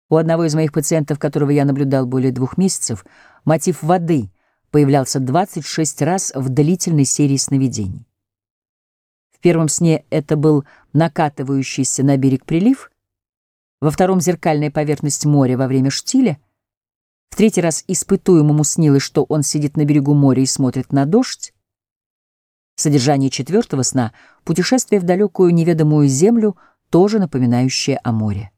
У одного из моих пациентов, которого я наблюдал более 2 месяцев, мотив воды появлялся 26 раз в длительной серии сновидений. В первом сне это был накатывающийся на берег прилив, во втором — зеркальная поверхность моря во время штиля, в третий раз испытуемому снилось, что он сидит на берегу моря и смотрит на дождь. Содержание четвертого сна — путешествие в далекую неведомую землю, тоже напоминающее о море.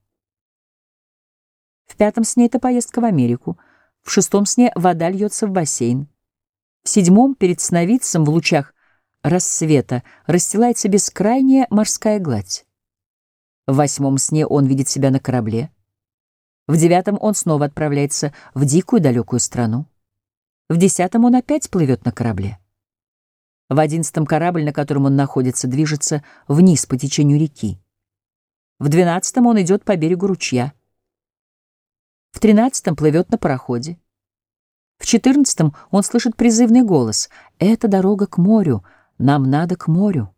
В пятом сне это поездка в Америку, в шестом сне вода льется в бассейн, в седьмом перед сновидцем в лучах рассвета расстилается бескрайняя морская гладь. В восьмом сне он видит себя на корабле, в девятом он снова отправляется в дикую далекую страну, в десятом он опять плывет на корабле. В одиннадцатом корабль, на котором он находится, движется вниз по течению реки. В двенадцатом он идет по берегу ручья. В 13-м плывет на пароходе. В 14-м он слышит призывный голос: «Это дорога к морю, нам надо к морю».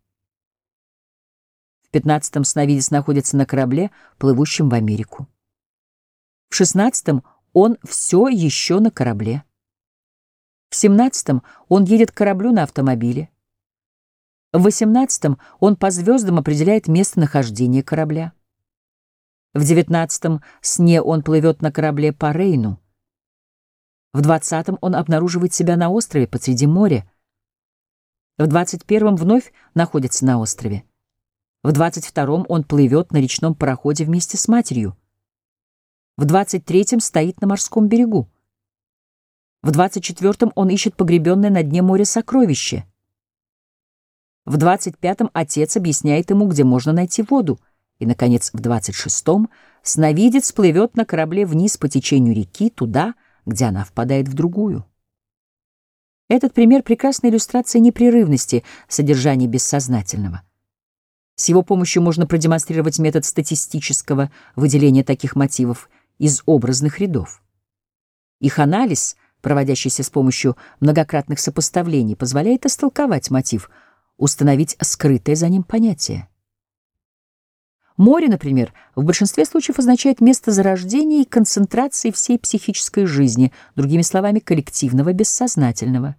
В 15-м сновидец находится на корабле, плывущем в Америку. В 16-м он все еще на корабле. В 17-м он едет к кораблю на автомобиле. В 18-м он по звездам определяет местонахождение корабля. В 19-м сне он плывет на корабле по Рейну. В 20-м он обнаруживает себя на острове посреди моря. В 21-м вновь находится на острове. В 22-м он плывет на речном пароходе вместе с матерью. В 23-м стоит на морском берегу. В 24-м он ищет погребенное на дне моря сокровище. В 25-м отец объясняет ему, где можно найти воду. И, наконец, в 26-м сновидец плывет на корабле вниз по течению реки, туда, где она впадает в другую. Этот пример — прекрасная иллюстрация непрерывности содержания бессознательного. С его помощью можно продемонстрировать метод статистического выделения таких мотивов из образных рядов. Их анализ, проводящийся с помощью многократных сопоставлений, позволяет истолковать мотив, установить скрытое за ним понятие. Море, например, в большинстве случаев означает место зарождения и концентрации всей психической жизни, другими словами, коллективного бессознательного.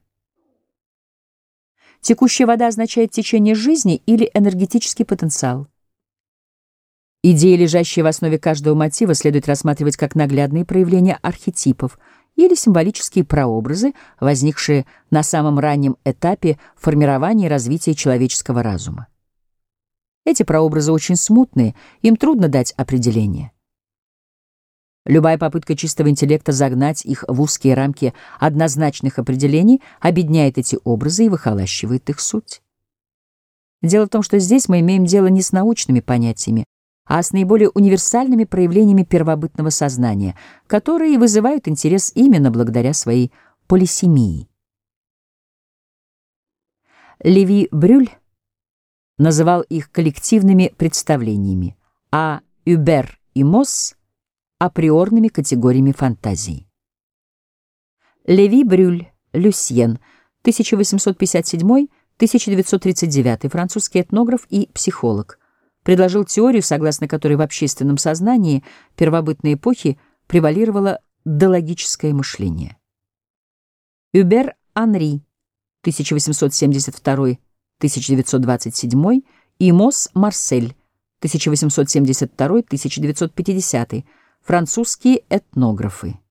Текущая вода означает течение жизни или энергетический потенциал. Идеи, лежащие в основе каждого мотива, следует рассматривать как наглядные проявления архетипов или символические прообразы, возникшие на самом раннем этапе формирования и развития человеческого разума. Эти прообразы очень смутные, им трудно дать определение. Любая попытка чистого интеллекта загнать их в узкие рамки однозначных определений обедняет эти образы и выхолащивает их суть. Дело в том, что здесь мы имеем дело не с научными понятиями, а с наиболее универсальными проявлениями первобытного сознания, которые вызывают интерес именно благодаря своей полисемии. Леви-Брюль называл их коллективными представлениями, а Юбер и Мосс — априорными категориями фантазии. Леви-Брюль, Люсьен, 1857-1939, французский этнограф и психолог, предложил теорию, согласно которой в общественном сознании первобытной эпохи превалировало дологическое мышление. Юбер Анри, 1872-1927, и Мосс Марсель, 1872-1950, французские этнографы.